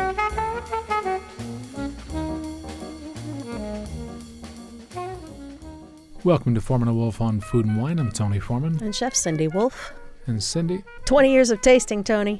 Welcome to Foreman and Wolf on Food and Wine. I'm Tony Foreman. And Chef Cindy Wolf. And Cindy. 20 years of tasting, Tony.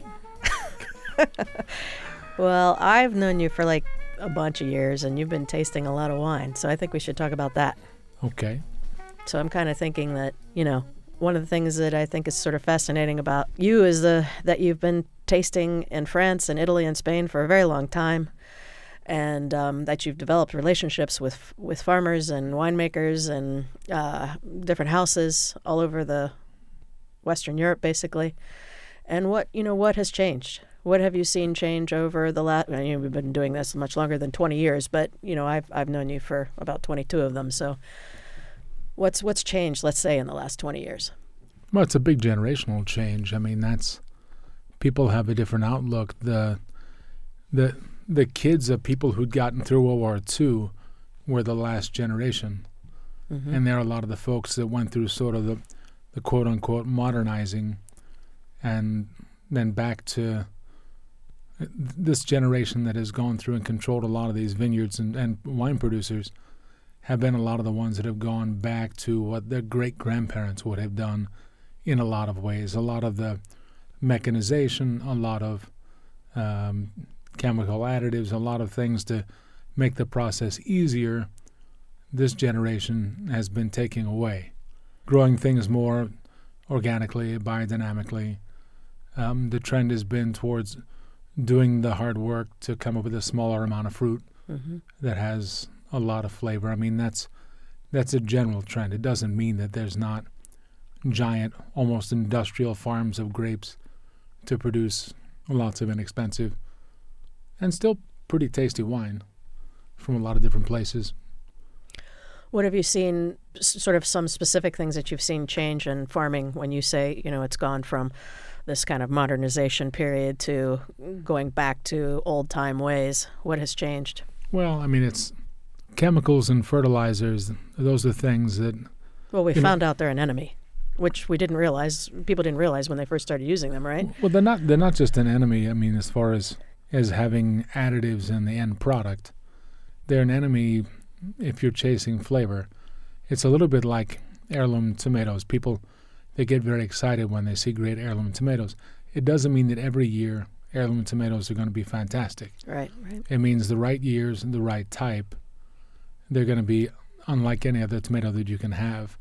Well, I've known you for like a bunch of years, and you've been tasting a lot of wine, so I think we should talk about that. Okay. So I'm kind of thinking that, one of the things that I think is sort of fascinating about you is that you've been tasting in France and Italy and Spain for a very long time, and that you've developed relationships with farmers and winemakers and different houses all over the Western Europe, basically. And what has changed? What have you seen change over the last? We've been doing this much longer than 20 years, but I've known you for about 22 of them. So, what's changed? Let's say in the last 20 years. Well, it's a big generational change. I mean, people have a different outlook. The kids of people who'd gotten through World War II were the last generation, and there are a lot of the folks that went through sort of the quote unquote modernizing, and then back to this generation that has gone through and controlled a lot of these vineyards and wine producers have been a lot of the ones that have gone back to what their great-grandparents would have done in a lot of ways. A lot of the mechanization, a lot of chemical additives, a lot of things to make the process easier, this generation has been taking away. Growing things more organically, biodynamically. The trend has been towards doing the hard work to come up with a smaller amount of fruit that has a lot of flavor. I mean, that's a general trend. It doesn't mean that there's not giant, almost industrial farms of grapes to produce lots of inexpensive and still pretty tasty wine from a lot of different places. What have you seen, sort of some specific things that you've seen change in farming when you say, it's gone from this kind of modernization period to going back to old-time ways? What has changed? Well, I mean, it's chemicals and fertilizers. Those are things that... Well, we found out they're an enemy, which we didn't realize. People didn't realize when they first started using them, right? Well, they're not just an enemy. I mean, as far as having additives in the end product, they're an enemy if you're chasing flavor. It's a little bit like heirloom tomatoes. People, they get very excited when they see great heirloom tomatoes. It doesn't mean that every year heirloom tomatoes are going to be fantastic. Right. It means the right years and the right type, they're going to be unlike any other tomato that you can have.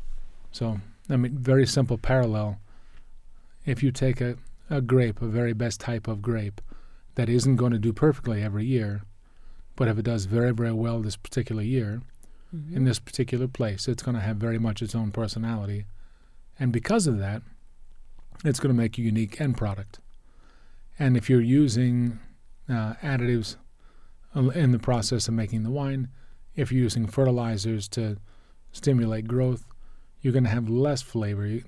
So, I mean, very simple parallel. If you take a grape, a very best type of grape, that isn't going to do perfectly every year, but if it does very, very well this particular year, in this particular place, it's going to have very much its own personality. And because of that, it's going to make a unique end product. And if you're using additives in the process of making the wine, if you're using fertilizers to stimulate growth, you're going to have less flavor.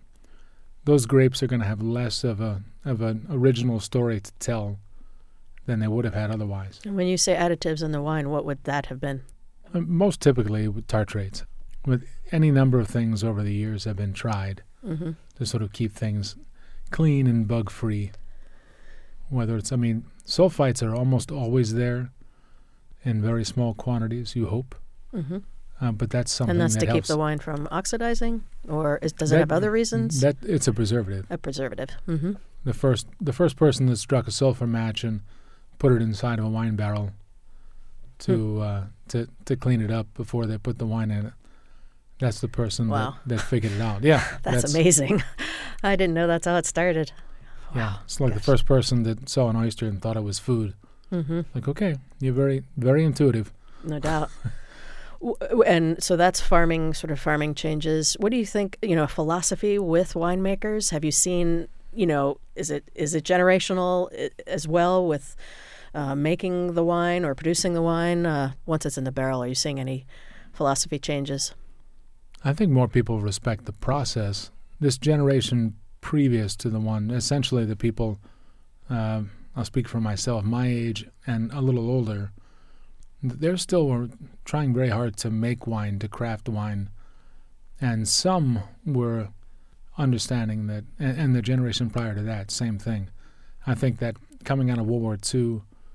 Those grapes are going to have less of an original story to tell than they would have had otherwise. And when you say additives in the wine, what would that have been? Most typically with tartrates. With any number of things over the years have been tried to sort of keep things clean and bug-free. Whether it's, sulfites are almost always there in very small quantities, you hope. But that's something and that's that to helps. Keep the wine from oxidizing? Or does it have other reasons? It's a preservative. A preservative. The first person that struck a sulfur match and put it inside of a wine barrel to clean it up before they put the wine in it. That's the person that figured it out. Yeah. That's amazing. I didn't know that's how it started. Yeah. Wow. It's like the first person that saw an oyster and thought it was food. Like, okay, you're very, very intuitive. No doubt. And so that's farming changes. What do you think, philosophy with winemakers? Have you seen, is it generational as well with making the wine or producing the wine once it's in the barrel? Are you seeing any philosophy changes? I think more people respect the process. This generation previous to the one, essentially the people, I'll speak for myself, my age and a little older, they're still trying very hard to make wine, to craft wine. And some were understanding that, and the generation prior to that, same thing. I think that coming out of World War II,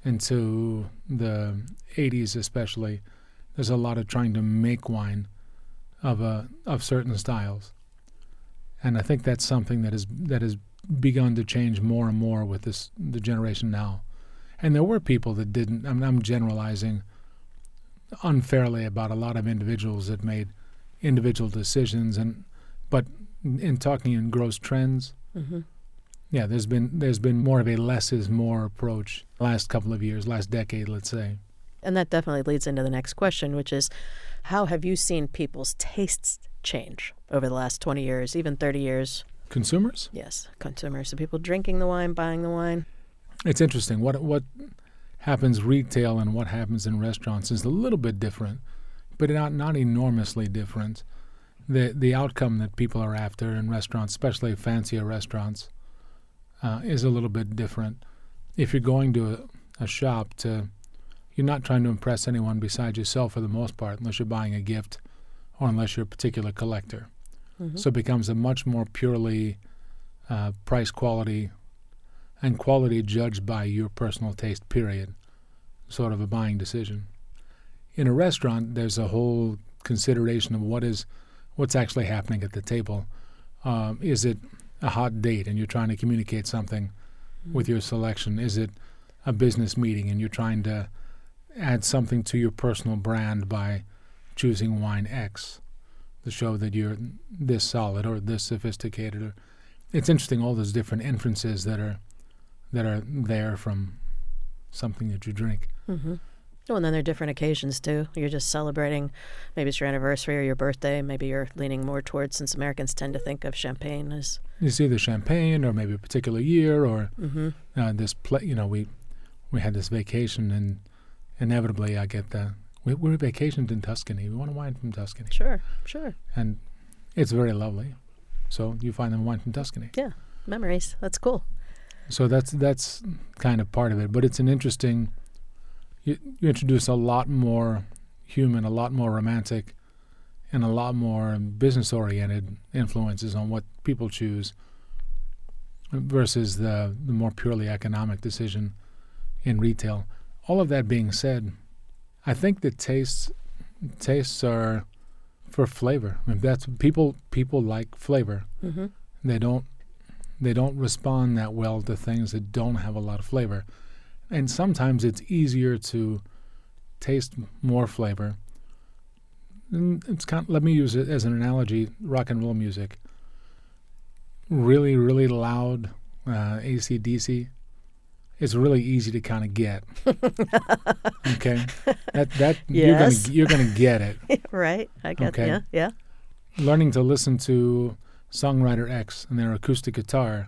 into the 80s especially, there's a lot of trying to make wine of certain styles. And I think that's something that has begun to change more and more with the generation now. And there were people that didn't. I'm generalizing unfairly about a lot of individuals that made individual decisions, but in talking in gross trends, yeah, there's been more of a less is more approach last couple of years, last decade, let's say. And that definitely leads into the next question, which is, how have you seen people's tastes change over the last 20 years, even 30 years? Consumers? Yes, consumers. So people drinking the wine, buying the wine. It's interesting. What happens retail and what happens in restaurants is a little bit different, but not enormously different. The outcome that people are after in restaurants, especially fancier restaurants, is a little bit different. If you're going to a shop you're not trying to impress anyone besides yourself for the most part, unless you're buying a gift or unless you're a particular collector. So it becomes a much more purely price quality and quality judged by your personal taste, period, sort of a buying decision. In a restaurant, there's a whole consideration of what's actually happening at the table. Is it a hot date and you're trying to communicate something with your selection? Is it a business meeting and you're trying to add something to your personal brand by choosing wine X to show that you're this solid or this sophisticated? It's interesting, all those different inferences that are there from something that you drink. Oh, and then there are different occasions, too. You're just celebrating, maybe it's your anniversary or your birthday. Maybe you're leaning more towards, since Americans tend to think of champagne as... It's either champagne or maybe a particular year or we had this vacation and inevitably I get we vacationed in Tuscany. We want a wine from Tuscany. Sure. And it's very lovely. So you find them wine from Tuscany. Yeah, memories. That's cool. So that's kind of part of it. But it's an interesting... You introduce a lot more human, a lot more romantic, and a lot more business-oriented influences on what people choose versus the more purely economic decision in retail. All of that being said, I think that tastes are for flavor. I mean, that's people like flavor. They don't respond that well to things that don't have a lot of flavor. And sometimes it's easier to taste more flavor. And let me use it as an analogy, rock and roll music. Really, really loud AC/DC. It's really easy to kind of get. Okay? That Yes. you're gonna get it. Right. I get Okay. Yeah. Learning to listen to songwriter X and their acoustic guitar.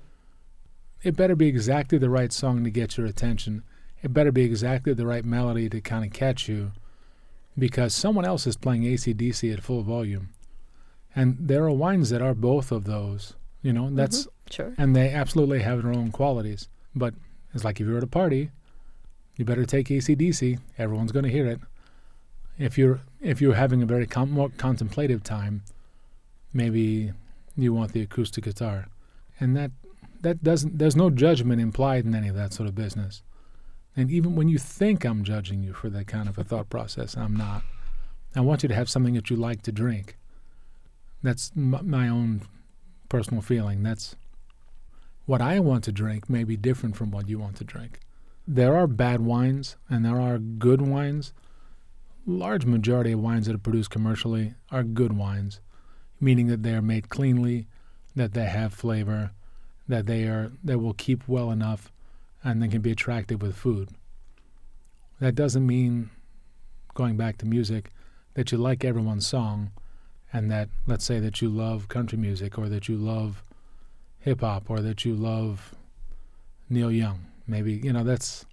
It better be exactly the right song to get your attention. It better be exactly the right melody to kind of catch you, because someone else is playing AC/DC at full volume. And there are wines that are both of those, that's Sure. and they absolutely have their own qualities. But it's like if you're at a party, you better take AC/DC. Everyone's going to hear it. If you're having a very more contemplative time, maybe you want the acoustic guitar. And there's no judgment implied in any of that sort of business. And even when you think I'm judging you for that kind of a thought process, I'm not. I want you to have something that you like to drink. That's my own personal feeling. That's what I want to drink may be different from what you want to drink. There are bad wines and there are good wines. Large majority of wines that are produced commercially are good wines, meaning that they are made cleanly, that they have flavor, that they will keep well enough, and they can be attractive with food. That doesn't mean, going back to music, that you like everyone's song, and that, let's say that you love country music, or that you love hip-hop, or that you love Neil Young. Maybe, that's...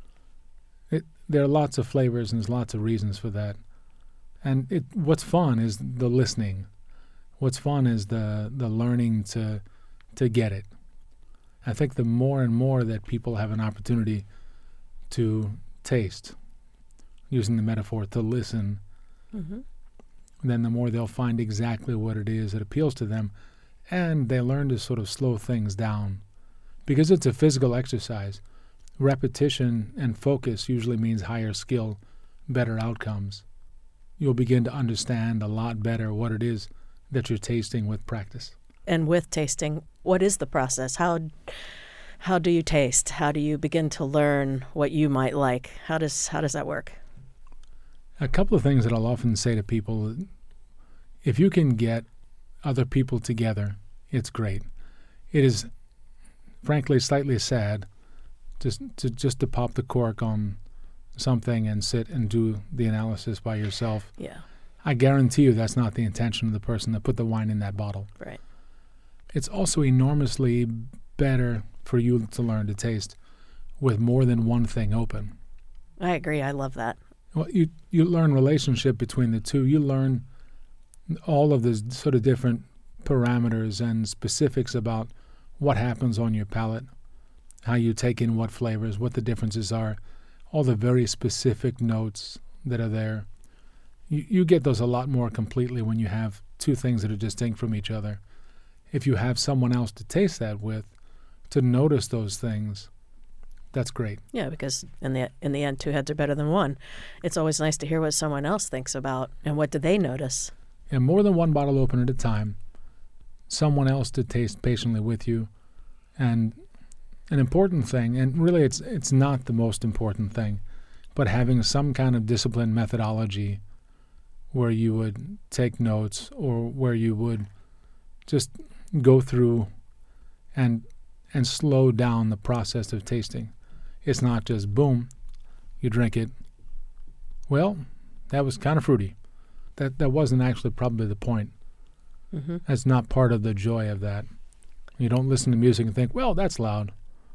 There are lots of flavors and there's lots of reasons for that. And what's fun is the listening. What's fun is the learning to get it. I think the more and more that people have an opportunity to taste, using the metaphor, to listen, then the more they'll find exactly what it is that appeals to them, and they learn to sort of slow things down. Because it's a physical exercise. repetition and focus usually means higher skill, better outcomes. You'll begin to understand a lot better what it is that you're tasting with practice. And with tasting, what is the process? How do you taste? How do you begin to learn what you might like? How does that work? A couple of things that I'll often say to people: if you can get other people together, it's great. It is, frankly, slightly sad just to pop the cork on something and sit and do the analysis by yourself. Yeah. I guarantee you that's not the intention of the person that put the wine in that bottle. Right. It's also enormously better for you to learn to taste with more than one thing open. I agree. I love that. Well, you learn relationship between the two. You learn all of the sort of different parameters and specifics about what happens on your palate, how you take in what flavors, what the differences are, all the very specific notes that are there. You get those a lot more completely when you have two things that are distinct from each other. If you have someone else to taste that with, to notice those things, that's great. Yeah, because in the end, two heads are better than one. It's always nice to hear what someone else thinks about and what do they notice. And more than one bottle open at a time, someone else to taste patiently with you. And an important thing, and really it's not the most important thing, but having some kind of disciplined methodology where you would take notes or where you would just go through and slow down the process of tasting. It's not just boom, you drink it. Well, that was kind of fruity. That wasn't actually probably the point. Mm-hmm. That's not part of the joy of that. You don't listen to music and think, well, that's loud.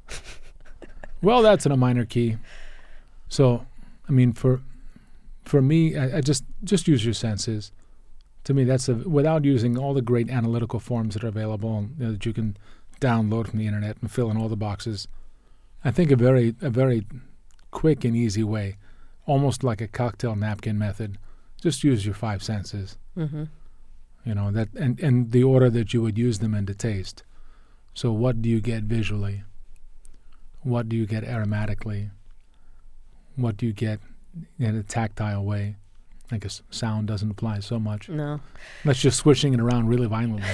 Well, that's in a minor key. So, I mean, for me, I just use your senses. To me, that's without using all the great analytical forms that are available, that you can download from the internet and fill in all the boxes. I think a very quick and easy way, almost like a cocktail napkin method, just use your five senses. Mm-hmm. You know, that and the order that you would use them in to taste. So what do you get visually? What do you get aromatically? What do you get in a tactile way? I guess sound doesn't apply so much. No. Unless you're swishing it around really violently.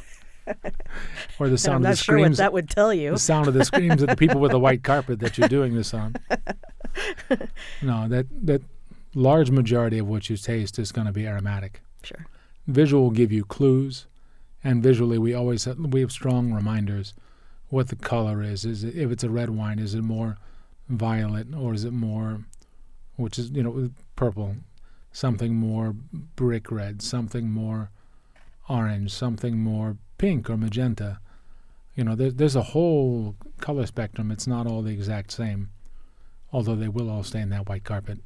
Or the sound I'm of the not sure what screams. that would tell you. The sound of the screams of the people with the white carpet that you're doing this on. No, that large majority of what you taste is going to be aromatic. Sure. Visual will give you clues, and visually we have strong reminders what the color is. If it's a red wine, is it more violet or is it more, which is purple, something more brick red, something more orange, something more pink or magenta. There's a whole color spectrum. It's not all the exact same, although they will all stay in that white carpet.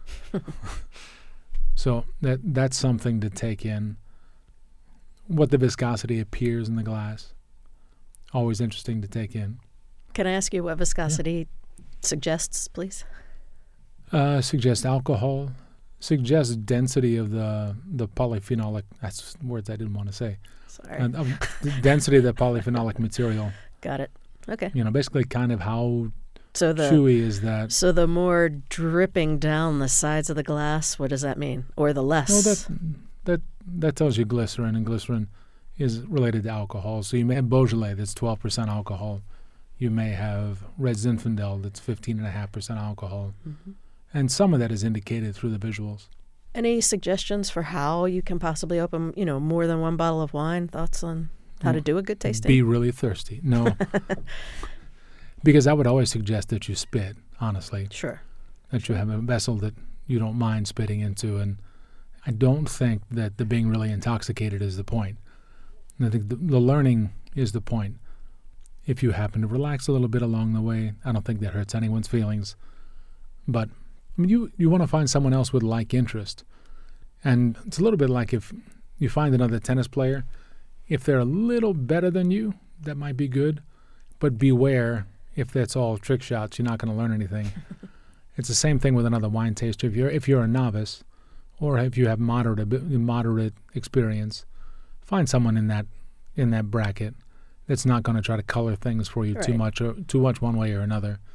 So that's something to take in. What the viscosity appears in the glass. Always interesting to take in. Can I ask you what viscosity suggests, please? Suggests alcohol. Suggests density of the polyphenolic. That's words I didn't want to say. Sorry. The density of the polyphenolic material. Got it. Okay. Basically kind of how So chewy is that. So the more dripping down the sides of the glass, what does that mean? Or the less? Well, that tells you glycerin, and glycerin is related to alcohol. So you may have Beaujolais that's 12% alcohol. You may have Red Zinfandel that's 15.5% alcohol. Mm-hmm. And some of that is indicated through the visuals. Any suggestions for how you can possibly open, more than one bottle of wine? Thoughts on how to do a good tasting? Be really thirsty. No. Because I would always suggest that you spit, honestly. Sure. That you have a vessel that you don't mind spitting into. And I don't think that the being really intoxicated is the point. I think the learning is the point. If you happen to relax a little bit along the way, I don't think that hurts anyone's feelings. But you want to find someone else with like interest. And it's a little bit like if you find another tennis player, if they're a little better than you, that might be good. But beware, if that's all trick shots, you're not going to learn anything. It's the same thing with another wine taster. If you're a novice, or if you have moderate experience, find someone in that bracket that's not going to try to color things for you right. too much one way or another.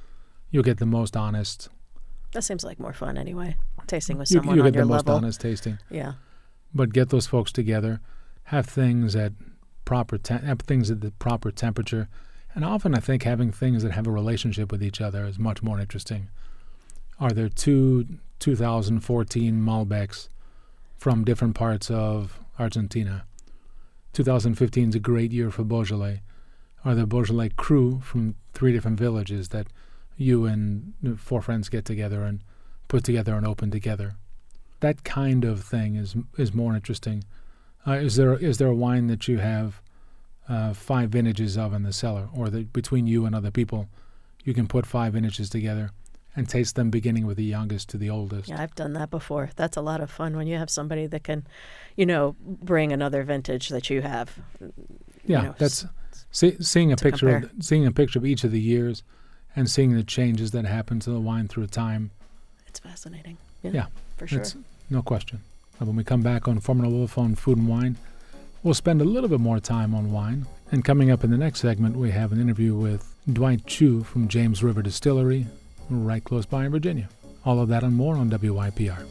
you'll get the most honest. That seems like more fun anyway. Tasting with You someone on get your the most level. honest tasting. Yeah. But get those folks together, have things at the proper temperature, and often I think having things that have a relationship with each other is much more interesting. Are there two 2014 Malbecs from different parts of Argentina? 2015 is a great year for Beaujolais. Are there Beaujolais crew from 3 different villages that you and 4 friends get together and put together and open together? That kind of thing is more interesting. Is there a wine that you have 5 vintages of in the cellar, or that between you and other people you can put 5 vintages together and taste them beginning with the youngest to the oldest? Yeah, I've done that before. That's a lot of fun when you have somebody that can, bring another vintage that you have. Yeah, that's seeing a picture of each of the years and seeing the changes that happen to the wine through time. It's fascinating. Yeah, for sure. No question. When we come back on Formula Wolf on Food and Wine, we'll spend a little bit more time on wine. And coming up in the next segment, we have an interview with Dwight Chu from James River Distillery, right close by in Virginia. All of that and more on WYPR.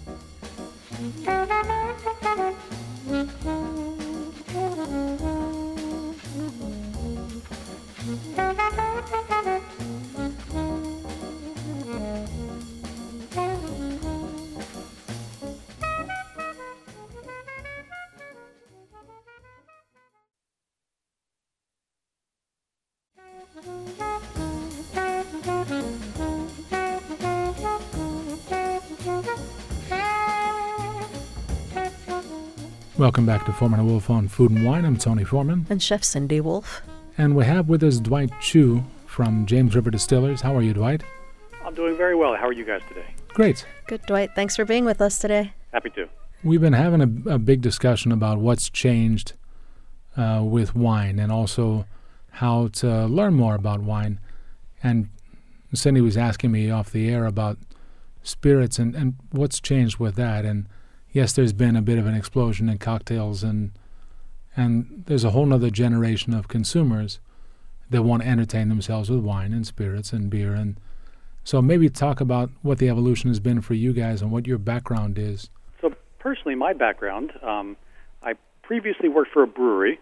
Welcome back to Foreman and Wolf on Food and Wine. I'm Tony Foreman. And Chef Cindy Wolf. And we have with us Dwight Chu from James River Distillers. How are you, Dwight? I'm doing very well. How are you guys today? Great. Good, Dwight. Thanks for being with us today. Happy to. We've been having a big discussion about what's changed with wine and also how to learn more about wine. And Cindy was asking me off the air about spirits and what's changed with that. And yes, there's been a bit of an explosion in cocktails, and there's a whole other generation of consumers that want to entertain themselves with wine and spirits and beer. And so maybe talk about what the evolution has been for you guys and what your background is. So personally, my background, I previously worked for a brewery,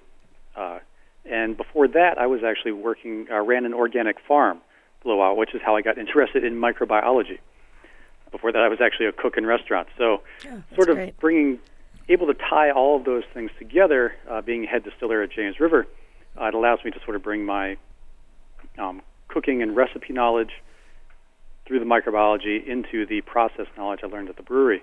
and before that I was actually ran an organic farm for a little while, which is how I got interested in microbiology. Before that, I was actually a cook in restaurants. So sort of great. able to tie all of those things together, being head distiller at James River, it allows me to sort of bring my cooking and recipe knowledge through the microbiology into the process knowledge I learned at the brewery.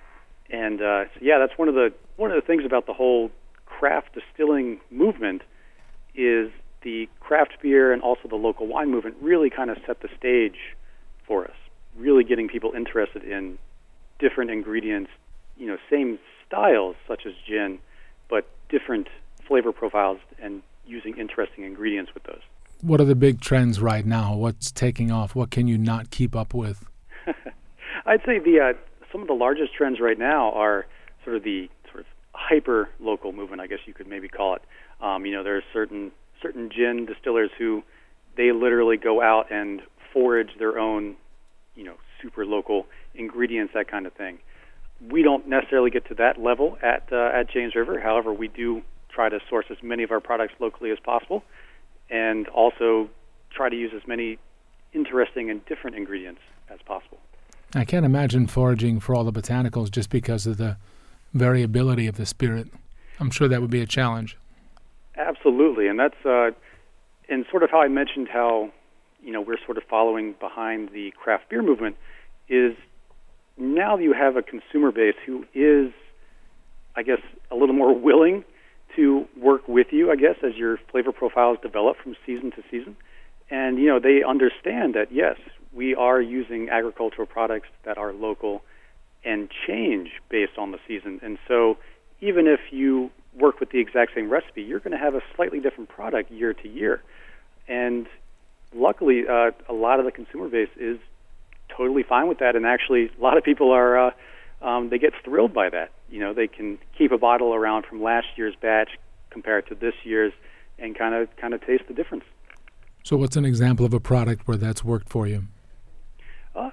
And that's one of the things about the whole craft distilling movement is the craft beer and also the local wine movement really kind of set the stage for us. Really getting people interested in different ingredients, same styles such as gin, but different flavor profiles and using interesting ingredients with those. What are the big trends right now? What's taking off? What can you not keep up with? I'd say some of the largest trends right now are sort of hyper local movement, I guess you could maybe call it. There are certain gin distillers who they literally go out and forage their own super local ingredients, that kind of thing. We don't necessarily get to that level at James River. However, we do try to source as many of our products locally as possible and also try to use as many interesting and different ingredients as possible. I can't imagine foraging for all the botanicals just because of the variability of the spirit. I'm sure that would be a challenge. Absolutely, and that's and sort of how I mentioned how we're sort of following behind the craft beer movement is now that you have a consumer base who is, I guess, a little more willing to work with you, I guess, as your flavor profiles develop from season to season. And, they understand that, yes, we are using agricultural products that are local and change based on the season. And so even if you work with the exact same recipe, you're going to have a slightly different product year to year. And luckily, a lot of the consumer base is totally fine with that, and actually, a lot of people are they get thrilled by that. They can keep a bottle around from last year's batch compared to this year's, and kind of taste the difference. So, what's an example of a product where that's worked for you?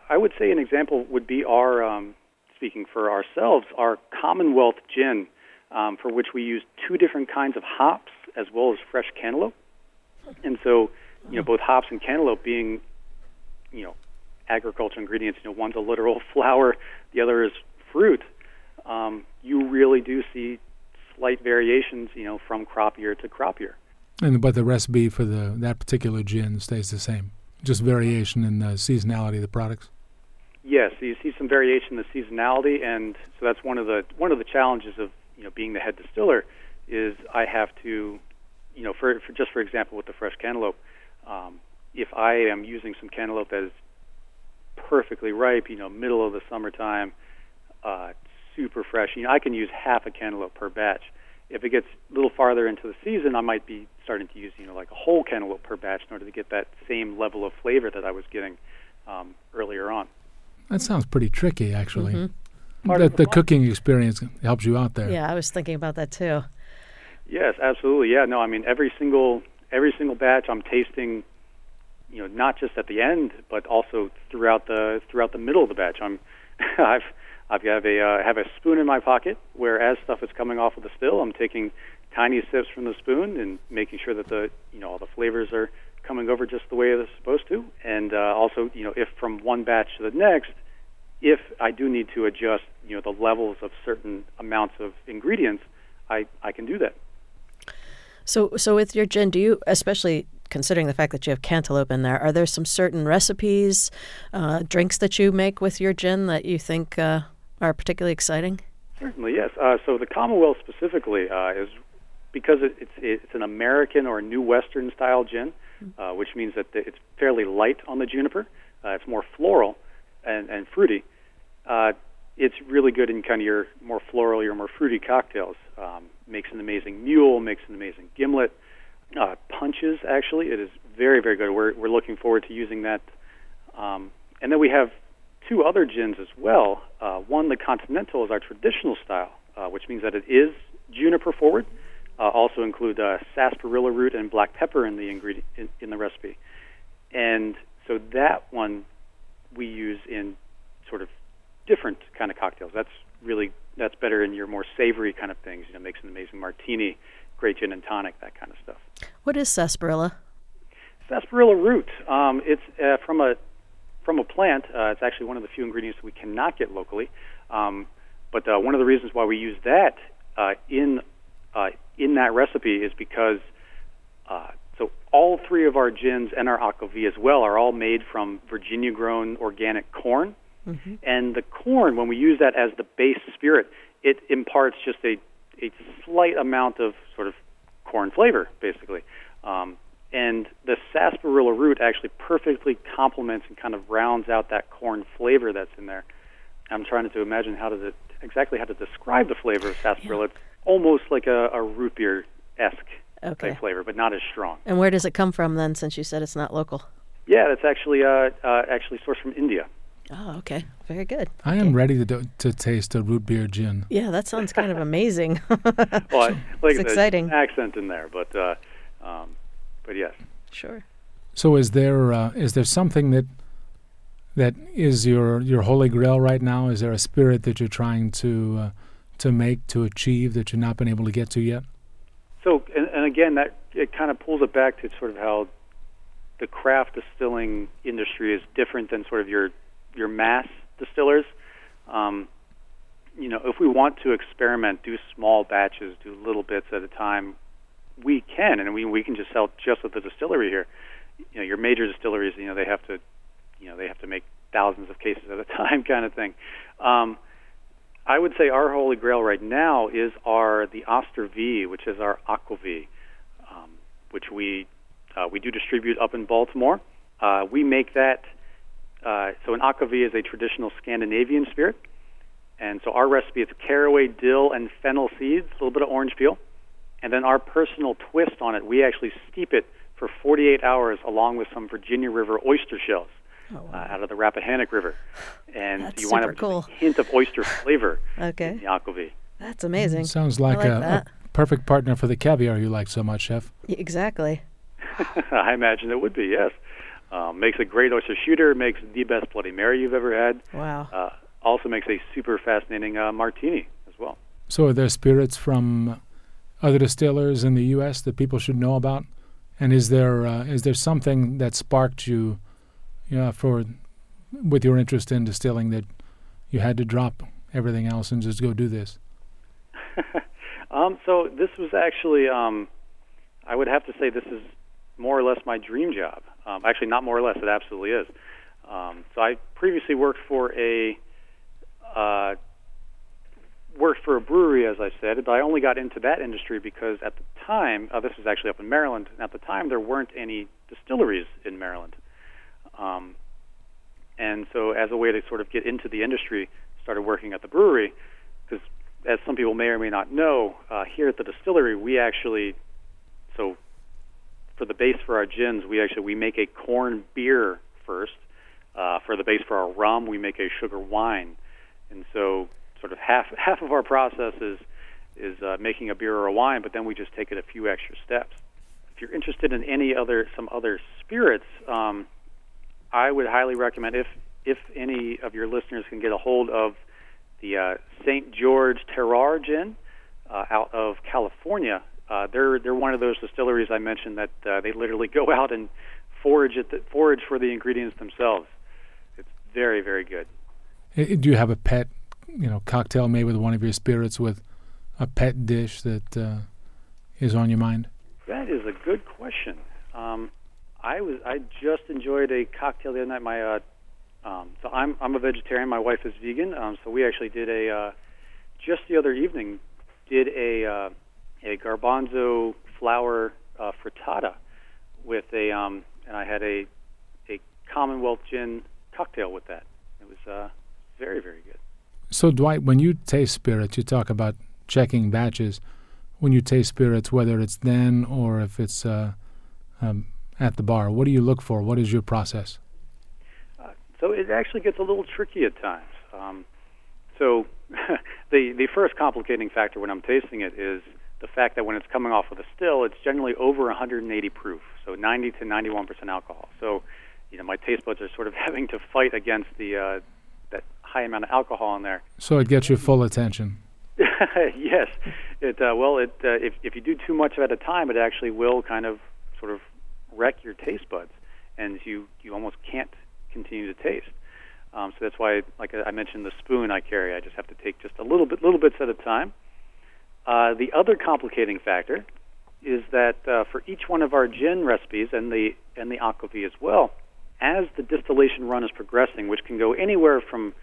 I would say an example would be our, speaking for ourselves, our Commonwealth gin, for which we use 2 different kinds of hops as well as fresh cantaloupe. And so, both hops and cantaloupe being, agricultural ingredients, one's a literal flower, the other is fruit, you really do see slight variations, from crop year to crop year. But the recipe for that particular gin stays the same, just variation in the seasonality of the products? Yes, so you see some variation in the seasonality, and so that's one of the challenges of being the head distiller is I have to, for example with the fresh cantaloupe, if I am using some cantaloupe that is perfectly ripe, middle of the summertime, super fresh, I can use half a cantaloupe per batch. If it gets a little farther into the season, I might be starting to use, like a whole cantaloupe per batch in order to get that same level of flavor that I was getting earlier on. That sounds pretty tricky, actually. Mm-hmm. The cooking experience helps you out there. Yeah, I was thinking about that too. Yes, absolutely. Yeah, no, I mean every single batch I'm tasting, not just at the end, but also throughout the middle of the batch. I have a spoon in my pocket where as stuff is coming off of the still, I'm taking tiny sips from the spoon and making sure that all the flavors are coming over just the way they're supposed to. And also, if from one batch to the next, if I do need to adjust, the levels of certain amounts of ingredients, I can do that. So with your gin, do you, especially considering the fact that you have cantaloupe in there, are there some certain recipes, drinks that you make with your gin that you think are particularly exciting? Certainly, yes. So the Commonwealth specifically is because it's an American or New Western style gin, which means that it's fairly light on the juniper. It's more floral and fruity. It's really good in kind of your more floral, your more fruity cocktails. Makes an amazing mule, makes an amazing gimlet. Punches, actually, it is very, very good. We're looking forward to using that. And then we have 2 other gins as well. One, the Continental, is our traditional style, which means that it is juniper forward. Also include sarsaparilla root and black pepper in the ingredient in the recipe. And so that one we use in sort of different kind of cocktails. That's better in your more savory kind of things. Makes an amazing martini, great gin and tonic, that kind of stuff. What is sarsaparilla? Sarsaparilla root. It's from a plant. It's actually one of the few ingredients we cannot get locally. But one of the reasons why we use that in that recipe is because so all 3 of our gins and our aquavit as well are all made from Virginia-grown organic corn. Mm-hmm. And the corn, when we use that as the base spirit, it imparts just a slight amount of sort of corn flavor, basically. And the sarsaparilla root actually perfectly complements and kind of rounds out that corn flavor that's in there. I'm trying to imagine how to describe the flavor of sarsaparilla. Yeah. It's almost like a root beer-esque type flavor, but not as strong. And where does it come from then, since you said it's not local? Yeah, it's actually sourced from India. Oh, okay. Very good. I am ready to taste a root beer gin. Yeah, that sounds kind of amazing. Well, it's exciting. An accent in there, but yes. Sure. So is there something that is your holy grail right now? Is there a spirit that you're trying to make, to achieve, that you've not been able to get to yet? So, and again, that it kind of pulls it back to sort of how the craft distilling industry is different than sort of your mass distillers. If we want to experiment, do small batches, do little bits at a time, we can, and we can just sell just at the distillery here. Your major distilleries, they have to make thousands of cases at a time, kind of thing. I would say our holy grail right now is the Oster-V, which is our aquavit, which we do distribute up in Baltimore. We make that. So an aquavit is a traditional Scandinavian spirit, and so our recipe is caraway, dill, and fennel seeds, a little bit of orange peel, and then our personal twist on it. We actually steep it for 48 hours along with some Virginia River oyster shells. Oh, wow. Out of the Rappahannock River, and That's you wind up cool. with a hint of oyster flavor in the aquavit. That's amazing. Sounds like a perfect partner for the caviar you like so much, Chef. Exactly. I imagine it would be, yes. Makes a great oyster shooter. Makes the best Bloody Mary you've ever had. Wow. Also makes a super fascinating martini as well. So are there spirits from other distillers in the U.S. that people should know about? And is there something that sparked you, with your interest in distilling, that you had to drop everything else and just go do this? So this was actually, I would have to say this is more or less my dream job. Actually, not more or less, it absolutely is. So I previously worked for a brewery, as I said, but I only got into that industry because at the time, this was actually up in Maryland, and at the time there weren't any distilleries in Maryland. And so as a way to sort of get into the industry, started working at the brewery, because as some people may or may not know, here at the distillery, we actually, so for the base for our gins, we make a corn beer first. For the base for our rum, we make a sugar wine. And so sort of half of our process is making a beer or a wine, but then we just take it a few extra steps. If you're interested in some other spirits, I would highly recommend, if any of your listeners can get a hold of the St. George Terroir gin out of California. They're one of those distilleries I mentioned that they literally go out and forage for the ingredients themselves. It's very, very good. Do you have a pet, cocktail made with one of your spirits, with a pet dish that is on your mind? That is a good question. I just enjoyed a cocktail the other night. So I'm a vegetarian. My wife is vegan. So we actually did just the other evening a garbanzo flour frittata with and I had a Commonwealth gin cocktail with that. It was very, very good. So Dwight, when you taste spirits, you talk about checking batches. When you taste spirits, whether it's then or if it's at the bar, what do you look for? What is your process? So it actually gets a little tricky at times. So the first complicating factor when I'm tasting it is the fact that when it's coming off of the still, it's generally over 180 proof, so 90 to 91% alcohol. So, my taste buds are sort of having to fight against that high amount of alcohol in there. So it gets your full attention. Yes. If you do too much at a time, it actually will kind of sort of wreck your taste buds, and you almost can't continue to taste. So that's why, like I mentioned, the spoon I carry, I just have to take just little bits at a time. The other complicating factor is that for each one of our gin recipes and the aquavit as well, as the distillation run is progressing, which can go anywhere from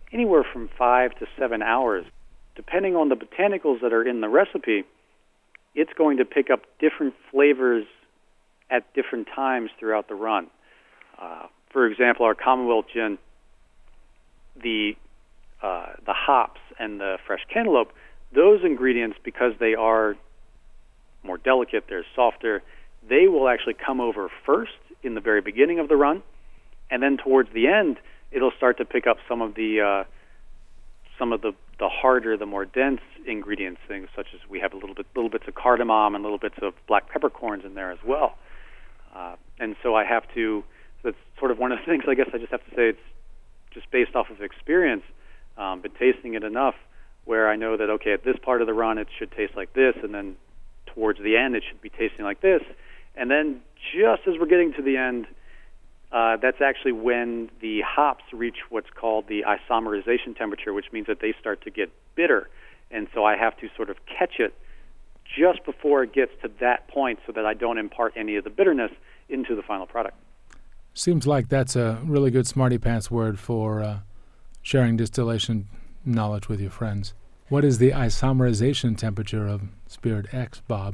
5 to 7 hours, depending on the botanicals that are in the recipe, it's going to pick up different flavors at different times throughout the run. For example, our Commonwealth gin, the hops and the fresh cantaloupe, those ingredients, because they are more delicate, they're softer, they will actually come over first in the very beginning of the run, and then towards the end, it'll start to pick up some of the harder, the more dense ingredients, things such as we have little bits of cardamom and little bits of black peppercorns in there as well. And so I have to. That's sort of one of the things. I guess I just have to say it's just based off of experience, but tasting it enough where I know that okay, at this part of the run it should taste like this, and then towards the end it should be tasting like this, and then just as we're getting to the end, that's actually when the hops reach what's called the isomerization temperature, which means that they start to get bitter, and so I have to sort of catch it just before it gets to that point so that I don't impart any of the bitterness into the final product. Seems like that's a really good smarty pants word for sharing distillation knowledge with your friends. What is the isomerization temperature of Spirit X, Bob?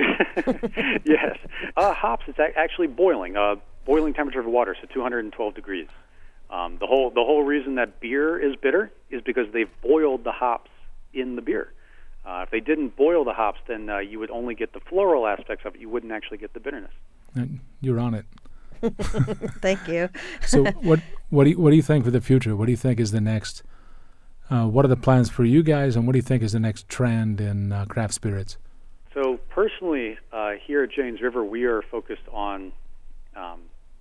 Yes. Hops, it's actually boiling. Boiling temperature of water, so 212 degrees. The whole reason that beer is bitter is because they've boiled the hops in the beer. If they didn't boil the hops, then you would only get the floral aspects of it. You wouldn't actually get the bitterness. You're on it. Thank you. So what do you think for the future? What do you think is the next? What are the plans for you guys, and what do you think is the next trend in craft spirits? So personally, here at James River, we are focused on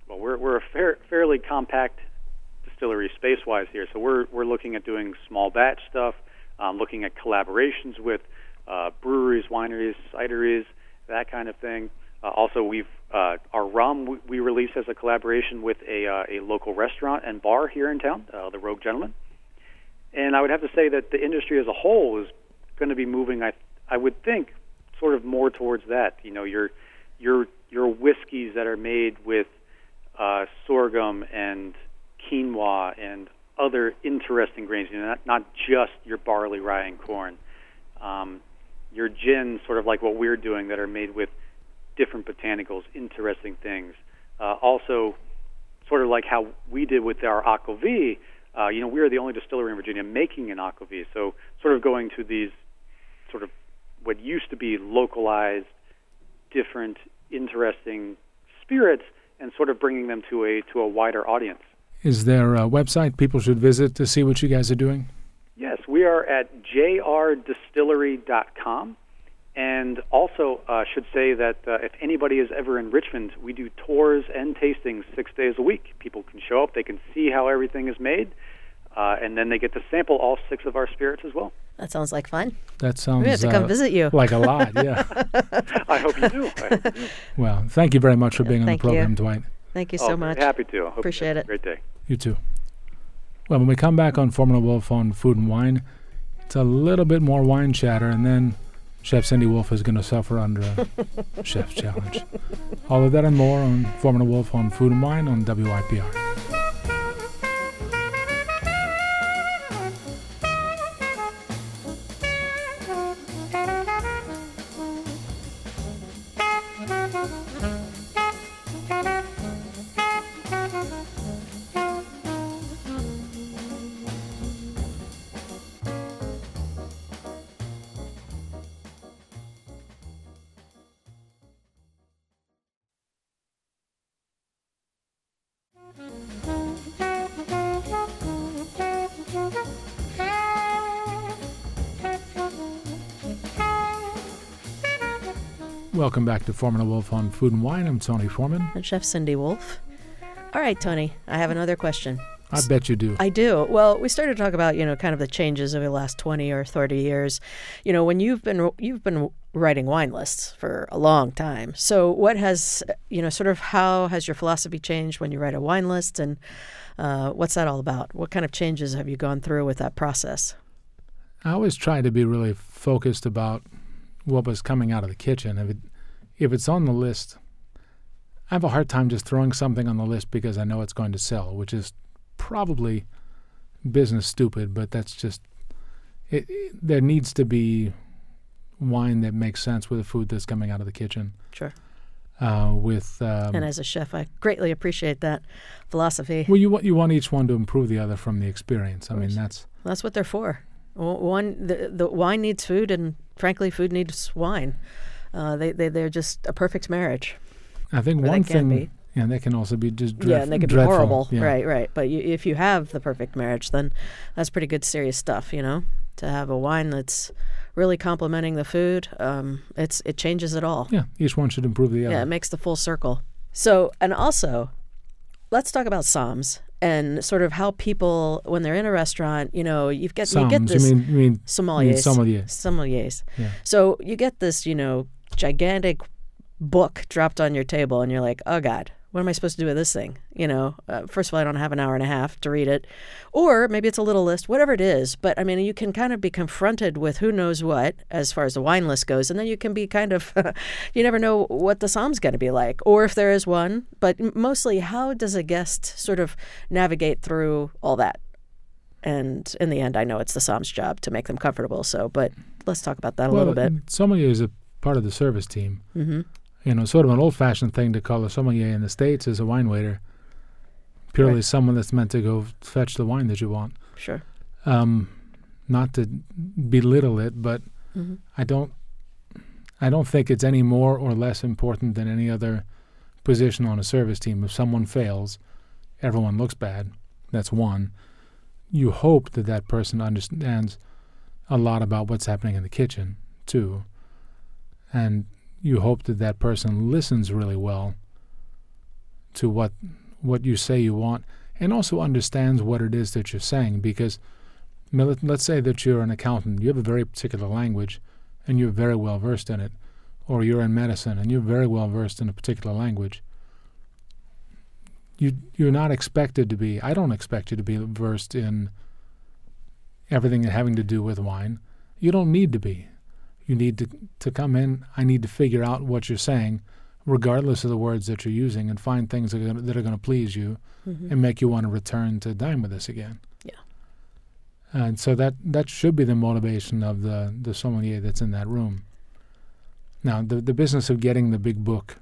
well, we're a fairly compact distillery space-wise here, so we're looking at doing small batch stuff, looking at collaborations with breweries, wineries, cideries, that kind of thing. Also, our rum we release as a collaboration with a local restaurant and bar here in town, the Rogue Gentleman. And I would have to say that the industry as a whole is going to be moving, I would think, sort of more towards that. You know, your whiskeys that are made with sorghum and quinoa and other interesting grains, you know, not just your barley, rye, and corn. Your gins, sort of like what we're doing, that are made with different botanicals, interesting things. Also, sort of like how we did with our Aquavit, you know, we are the only distillery in Virginia making an Aquavit. So sort of going to these sort of what used to be localized, different, interesting spirits and sort of bringing them to a wider audience. Is there a website people should visit to see what you guys are doing? Yes, we are at jrdistillery.com. And also should say that if anybody is ever in Richmond, we do tours and tastings 6 days a week. People can show up, they can see how everything is made, and then they get to sample all 6 of our spirits as well. That sounds like fun. That sounds We have to come visit you. like a lot, yeah. I hope you do. Well, thank you very much for being on the Thank you. program, Dwight. Thank you so much. Happy to. I hope Appreciate you have it. a great day. You too. Well, when we come back on Formula Wolf on Food and Wine, it's a little bit more wine chatter, and then Chef Cindy Wolf is going to suffer under a chef's challenge. All of that and more on Formula Wolf on Food and Wine on WIPR. Welcome back to Formula Wolf on Food and Wine. I'm Tony Foreman. And Chef Cindy Wolf. All right, Tony, I have another question. I bet you do. I do. Well, we started to talk about, you know, kind of the changes over the last 20 or 30 years. You know, when you've been writing wine lists for a long time. So what has, you know, sort of how has your philosophy changed when you write a wine list, and what's that all about? What kind of changes have you gone through with that process? I always try to be really focused about what was coming out of the kitchen. If it's on the list, I have a hard time just throwing something on the list because I know it's going to sell, which is probably business stupid, but that's just it. There needs to be wine that makes sense with the food that's coming out of the kitchen. Sure. And as a chef, I greatly appreciate that philosophy. Well, you want each one to improve the other from the experience. I mean, that's what they're for. The wine needs food, and frankly, food needs wine. They're just a perfect marriage. I think one thing, and they can also be just dreadful. Yeah, and they can be dreadful. horrible. Yeah. Right. But if you have the perfect marriage, then that's pretty good, serious stuff. You know, to have a wine that's really complementing the food, it changes it all. Yeah, each one should improve the other. Yeah, it makes the full circle. So, and also, let's talk about Psalms and sort of how people, when they're in a restaurant, you know, you get this. You mean sommeliers. Yeah. So you get this, you know, gigantic book dropped on your table, and you're like, oh God, what am I supposed to do with this thing? You know, first of all, I don't have an hour and a half to read it, or maybe it's a little list, whatever it is. But I mean, you can kind of be confronted with who knows what as far as the wine list goes, and then you can be kind of, you never know what the Psalm's going to be like, or if there is one. But mostly, how does a guest sort of navigate through all that? And in the end, I know it's the Psalm's job to make them comfortable. So, but let's talk about that a little bit. Sommelier is a part of the service team. Mm-hmm. You know, sort of an old-fashioned thing to call a sommelier in the States is a wine waiter. Purely someone that's meant to go fetch the wine that you want. Sure. Not to belittle it, but I don't think it's any more or less important than any other position on a service team. If someone fails, everyone looks bad. That's one. You hope that that person understands a lot about what's happening in the kitchen, too. And you hope that that person listens really well to what you say you want, and also understands what it is that you're saying. Because let's say that you're an accountant, you have a very particular language, and you're very well versed in it, or you're in medicine and you're very well versed in a particular language. You're not expected to be. I don't expect you to be versed in everything having to do with wine. You don't need to be. You need to come in. I need to figure out what you're saying, regardless of the words that you're using, and find things that are going to please you and make you want to return to dine with us again. Yeah. And so that should be the motivation of the sommelier that's in that room. Now, the business of getting the big book.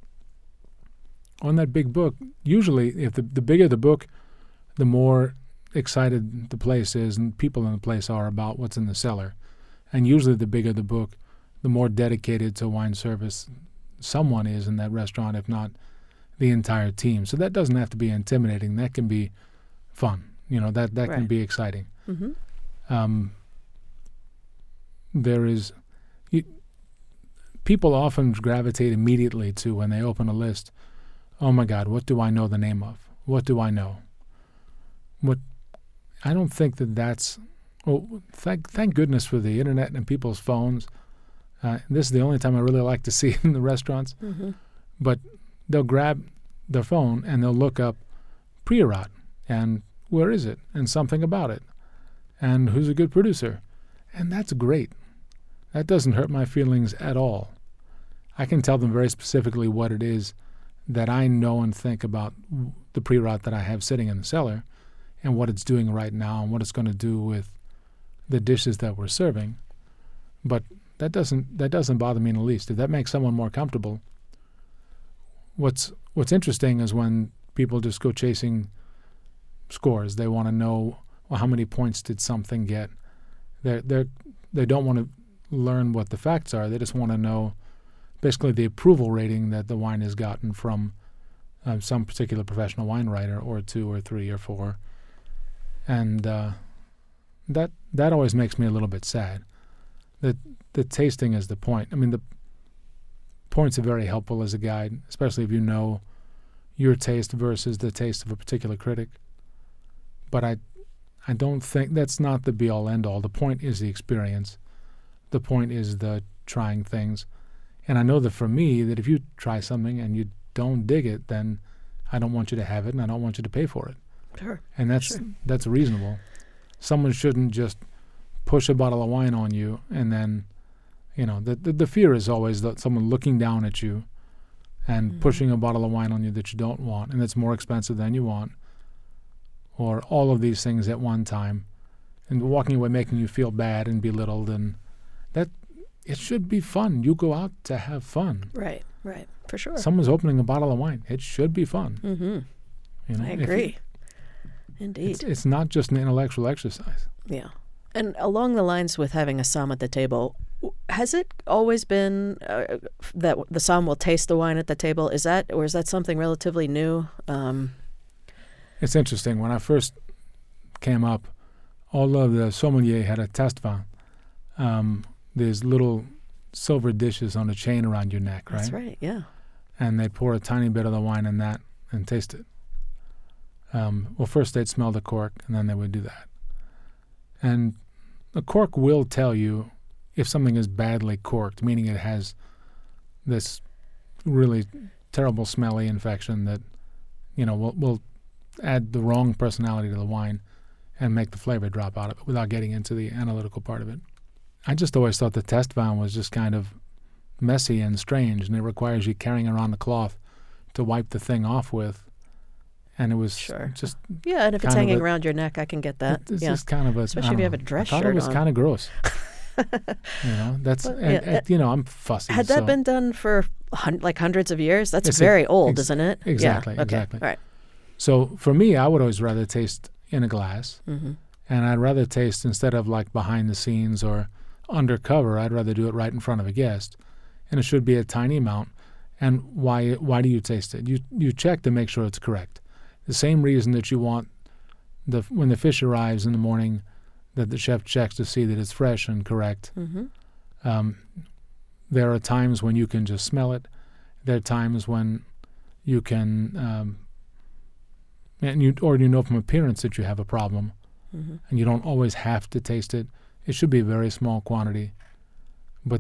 On that big book, usually, if the bigger the book, the more excited the place is and people in the place are about what's in the cellar. And usually the bigger the book, the more dedicated to wine service someone is in that restaurant, if not the entire team. So that doesn't have to be intimidating. That can be fun. That Right. can be exciting. Mm-hmm. People often gravitate immediately to, when they open a list, oh my God, what do I know the name of? What do I know? I don't think that's. Well, thank goodness for the internet and people's phones. This is the only time I really like to see it in the restaurants. Mm-hmm. But they'll grab their phone and they'll look up Priorat and where is it and something about it and who's a good producer. And that's great. That doesn't hurt my feelings at all. I can tell them very specifically what it is that I know and think about the Priorat that I have sitting in the cellar and what it's doing right now and what it's going to do with the dishes that we're serving. But that doesn't bother me in the least. If that makes someone more comfortable, what's interesting is when people just go chasing scores. They want to know, well, how many points did something get? They don't want to learn what the facts are. They just want to know basically the approval rating that the wine has gotten from some particular professional wine writer, or 2 or 3 or 4. And that always makes me a little bit sad. The tasting is the point. I mean, the points are very helpful as a guide, especially if you know your taste versus the taste of a particular critic. But I don't think that's not the be-all, end-all. The point is the experience. The point is the trying things. And I know that for me, that if you try something and you don't dig it, then I don't want you to have it and I don't want you to pay for it. Sure. And that's reasonable. Someone shouldn't just push a bottle of wine on you and then, the fear is always that someone looking down at you and pushing a bottle of wine on you that you don't want and that's more expensive than you want, or all of these things at one time, and walking away making you feel bad and belittled. And that it should be fun. You go out to have fun. Right, for sure. Someone's opening a bottle of wine. It should be fun. Mm-hmm. I agree. Indeed. It's not just an intellectual exercise. Yeah. And along the lines with having a somm at the table, has it always been that the somm will taste the wine at the table? Is that something relatively new? It's interesting. When I first came up, all of the sommeliers had a test vin. There's little silver dishes on a chain around your neck, right? That's right, yeah. And they'd pour a tiny bit of the wine in that and taste it. Well, first they'd smell the cork, and then they would do that. And the cork will tell you if something is badly corked, meaning it has this really terrible smelly infection that, will add the wrong personality to the wine and make the flavor drop out of it without getting into the analytical part of it. I just always thought the test vin was just kind of messy and strange, and it requires you carrying around a cloth to wipe the thing off with. And it was just... Yeah, and if it's hanging around your neck, I can get that. It's just kind of a... Especially if you have a dress shirt on. I thought it was kind of gross. I'm fussy. Had that been done for hundreds of years? That's very old, isn't it? Exactly, yeah. Okay. Exactly. All right. So for me, I would always rather taste in a glass. Mm-hmm. And I'd rather taste, instead of like behind the scenes or undercover, I'd rather do it right in front of a guest. And it should be a tiny amount. And why do you taste it? You check to make sure it's correct. The same reason that you want when the fish arrives in the morning, that the chef checks to see that it's fresh and correct. Mm-hmm. There are times when you can just smell it. There are times when you can, or you know from appearance that you have a problem, Mm-hmm. and you don't always have to taste it. It should be a very small quantity. But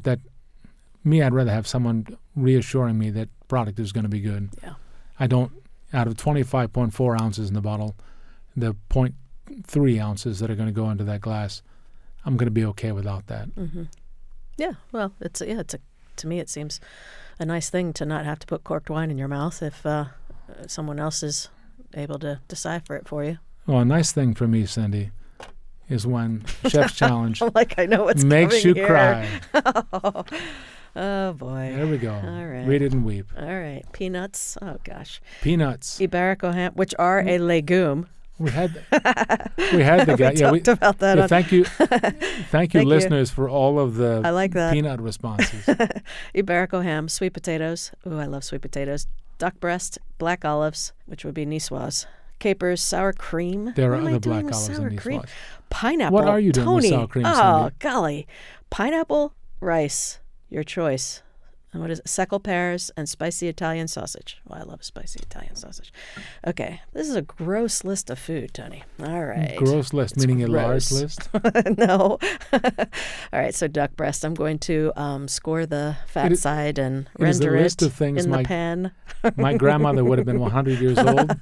I'd rather have someone reassuring me that product is going to be good. Yeah. I don't, out of 25.4 ounces in the bottle, the 0.3 ounces that are going to go into that glass, I'm going to be okay without that. Mm-hmm. Yeah, well, to me it seems a nice thing to not have to put corked wine in your mouth if someone else is able to decipher it for you. Well, a nice thing for me, Cindy, is when Chef's Challenge Like I know what's makes coming you here. cry. Oh boy. There we go. All right. Read it and weep. All right. Peanuts. Oh gosh. Peanuts. Iberico ham, which are a legume. We had the guy. We talked about that. Yeah, thank you, thank you, you. listeners, for all of the I like that. peanut responses. Iberico ham, sweet potatoes. Ooh, I love sweet potatoes. Duck breast, black olives, which would be niçoise. Capers, sour cream. There What are am I other doing black with olives sour in cream? niçoise. Pineapple. What are you doing with Tony. sour cream, Oh, Cindy? golly. Pineapple, rice, your choice. And what is it? Seckel pears and spicy Italian sausage. Well, I love a spicy Italian sausage. Okay. This is a gross list of food, Tony. All right. Gross list, It's meaning a large gross. list. No. All right. So duck breast. I'm going to score the fat side and it is a render list it of things in my- the pan. My grandmother would have been 100 years old,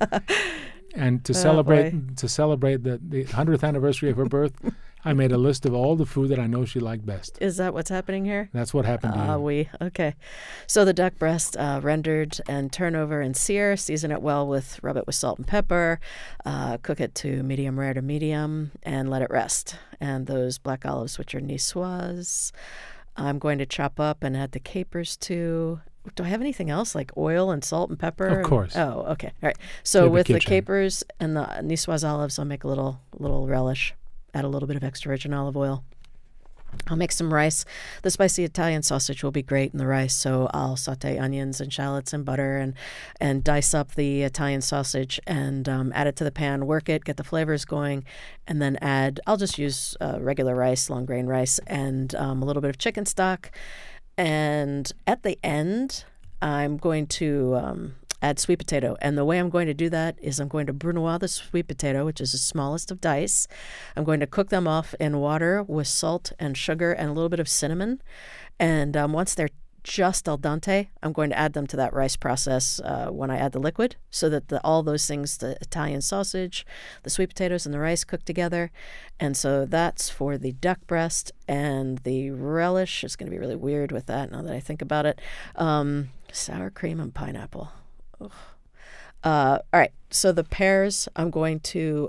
and to Oh, celebrate boy. the 100th anniversary of her birth, I made a list of all the food that I know she liked best. Is that what's happening here? That's what happened to you. Okay. So the duck breast rendered and turn over and sear. Season it well rub it with salt and pepper. Cook it to medium rare to medium and let it rest. And those black olives, which are niçoise, I'm going to chop up and add the capers to. Do I have anything else like oil and salt and pepper? Of course. Oh, okay. All right. So Have a with the kitchen. capers and the niçoise olives, I'll make a little relish. Add a little bit of extra virgin olive oil. I'll make some rice. The spicy Italian sausage will be great in the rice, so I'll saute onions and shallots and butter and dice up the Italian sausage and add it to the pan, work it, get the flavors going, and then I'll just use regular rice, long grain rice, and a little bit of chicken stock. And at the end, I'm going to add sweet potato. And the way I'm going to do that is I'm going to brunoise the sweet potato, which is the smallest of dice. I'm going to cook them off in water with salt and sugar and a little bit of cinnamon. And once they're just al dente, I'm going to add them to that rice process when I add the liquid so that all those things, the Italian sausage, the sweet potatoes, and the rice cook together. And so that's for the duck breast. And the relish is going to be really weird with that now that I think about it. Sour cream and pineapple. All right. So the pears, I'm going to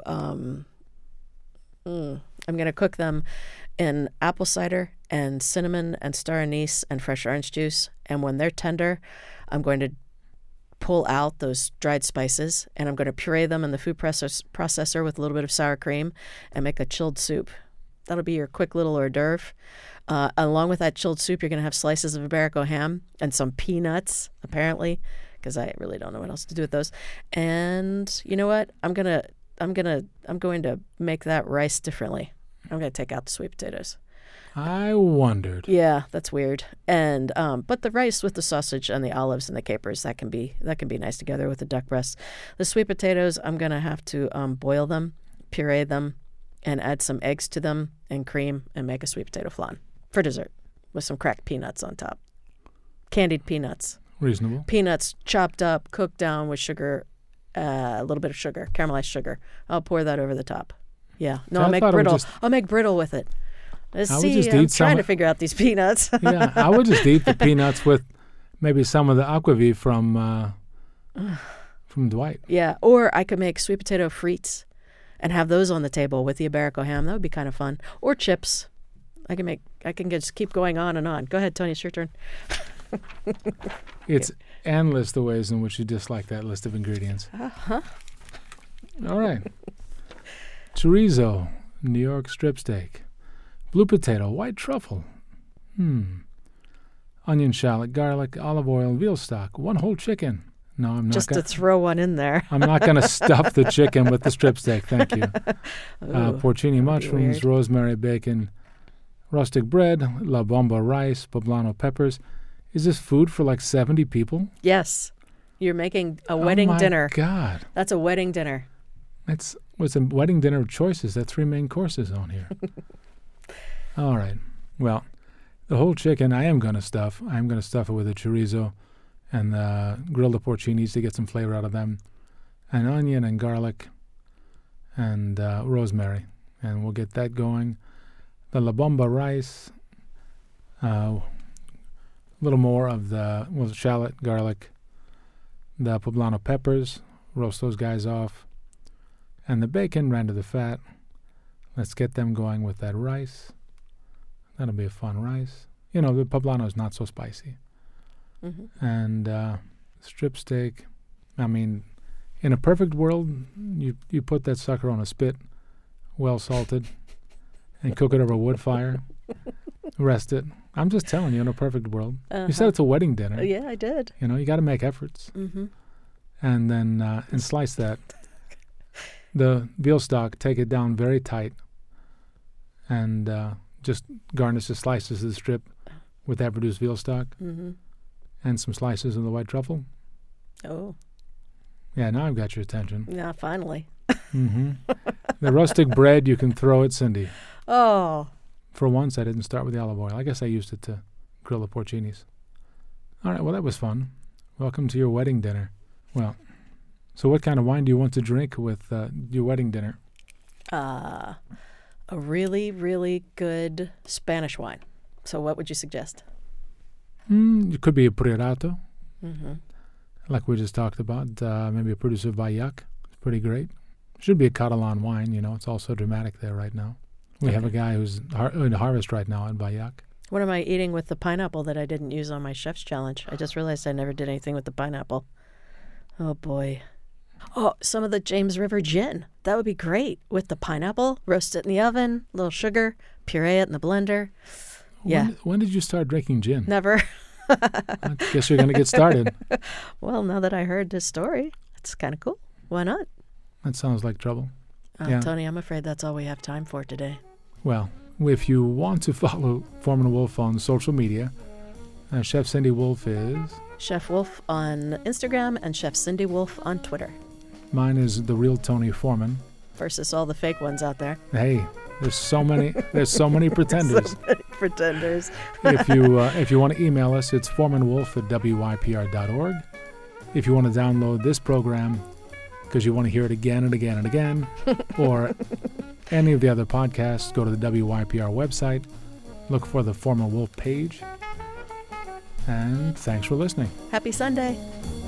cook them in apple cider and cinnamon and star anise and fresh orange juice. And when they're tender, I'm going to pull out those dried spices and I'm going to puree them in the food processor with a little bit of sour cream and make a chilled soup. That'll be your quick little hors d'oeuvre. Along with that chilled soup, you're going to have slices of Iberico ham and some peanuts, apparently, because I really don't know what else to do with those. And you know what? I'm going to make that rice differently. I'm going to take out the sweet potatoes. I wondered. Yeah, that's weird. And but the rice with the sausage and the olives and the capers, that can be nice together with the duck breast. The sweet potatoes, I'm going to have to boil them, puree them, and add some eggs to them and cream and make a sweet potato flan for dessert with some cracked peanuts on top. Candied peanuts. Reasonable. Peanuts chopped up, cooked down with sugar, a little bit of sugar, caramelized sugar. I'll pour that over the top. Yeah. No, So I'll I make thought it would brittle. just- I'll make brittle with it. would See, just I'm eat some trying to of- figure out these peanuts. Yeah, I would just eat the peanuts with maybe some of the aquavit from Dwight. Yeah, or I could make sweet potato frites and have those on the table with the Iberico ham. That would be kind of fun. Or chips. I can just keep going on and on. Go ahead, Tony, it's your turn. It's endless the ways in which you dislike that list of ingredients. Uh-huh. All right. Chorizo, New York strip steak. Blue potato, white truffle. Onion, shallot, garlic, olive oil, veal stock, one whole chicken. No, I'm not Just to gonna, throw one in there. I'm not going to stuff the chicken with the strip steak. Thank you. Ooh, Porcini be mushrooms, weird. rosemary, bacon, rustic bread, La Bomba rice, poblano peppers. Is this food for like 70 people? Yes. You're making a wedding dinner. Oh, my God. That's a wedding dinner. What's a wedding dinner of choices? That's 3 main courses on here. All right. Well, the whole chicken I am going to stuff. I'm going to stuff it with the chorizo and the grilled porcinis to get some flavor out of them, and onion and garlic and rosemary. And we'll get that going. The La Bomba rice, a little more of the shallot, garlic, the poblano peppers, roast those guys off, and the bacon ran to the fat. Let's get them going with that rice. That'll be a fun rice. You know, the poblano is not so spicy. Mm-hmm. And strip steak. I mean, in a perfect world, you put that sucker on a spit, well salted, and cook it over a wood fire. Rest it. I'm just telling you, in a perfect world. Uh-huh. You said it's a wedding dinner. Yeah, I did. You know, you got to make efforts. Mm-hmm. And then and slice that. The veal stock, take it down very tight, and just garnish the slices of the strip with that reduced veal stock, and some slices of the white truffle. Oh. Yeah, now I've got your attention. Yeah, finally. The rustic bread, you can throw it, Cindy. Oh. For once, I didn't start with the olive oil. I guess I used it to grill the porcinis. All right, well, that was fun. Welcome to your wedding dinner. Well, so what kind of wine do you want to drink with your wedding dinner? A really, really good Spanish wine. So what would you suggest? It could be a Priorato, like we just talked about. Maybe a producer Vaillac. It's pretty great. Should be a Catalan wine, you know. It's all so dramatic there right now. We have a guy who's in harvest right now at Vaillac. What am I eating with the pineapple that I didn't use on my chef's challenge? I just realized I never did anything with the pineapple. Oh, boy. Oh, some of the James River gin. That would be great with the pineapple. Roast it in the oven, a little sugar, puree it in the blender. Yeah. When did you start drinking gin? Never. I guess you're going to get started. Well, now that I heard this story, it's kind of cool. Why not? That sounds like trouble. Yeah. Tony, I'm afraid that's all we have time for today. Well, if you want to follow Foreman Wolf on social media, Chef Cindy Wolf is... Chef Wolf on Instagram and Chef Cindy Wolf on Twitter. Mine is The Real Tony Foreman. Versus all the fake ones out there. Hey, there's so many pretenders. So many pretenders. If you want to email us, it's foremanwolf@wypr.org. If you want to download this program because you want to hear it again and again and again, or any of the other podcasts, go to the WYPR website, look for the Foreman Wolf page, and thanks for listening. Happy Sunday.